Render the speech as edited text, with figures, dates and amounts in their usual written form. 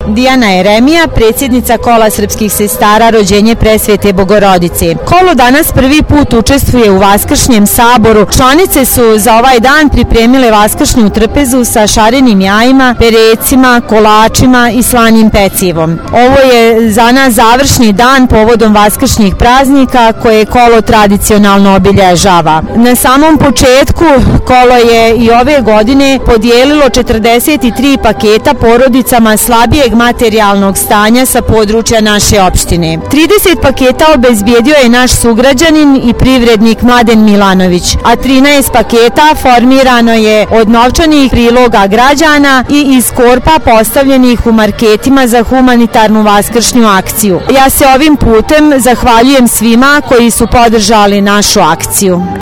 Dijana Jeremija, predsjednica Kola srpskih sestara Rođenje Presvete Bogorodice. Kolo danas prvi put učestvuje u Vaskršnjem saboru. Članice su za ovaj dan pripremile vaskršnju trpezu sa šarenim jajima, perecima, kolačima i slanim pecivom. Ovo je za nas završni dan povodom vaskršnjih praznika koje kolo tradicionalno obilježava. Na samom početku kolo je i ove godine podijelilo 43 paketa porodicama slabijeg materijalnog stanja sa područja naše opštine. 30 paketa obezbijedio je naš sugrađanin i privrednik Mladen Milanović, a 13 paketa formirano je od novčanih priloga građana i iz korpa postavljenih u marketima za humanitarnu vaskršnju akciju. Ja se ovim putem zahvaljujem svima koji su podržali našu akciju.